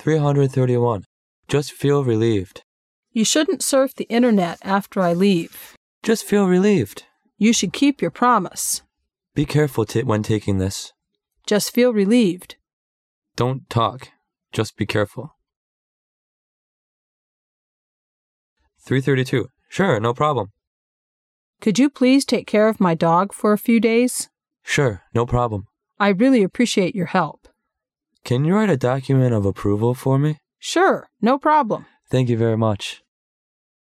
331. Just feel relieved. You shouldn't surf the internet after I leave. Just feel relieved. You should keep your promise. Be careful when taking this. Just feel relieved. Don't talk. Just be careful. 332. Sure, no problem. Could you please take care of my dog for a few days? Sure, no problem. I really appreciate your help. Can you write a document of approval for me? Sure, no problem. Thank you very much.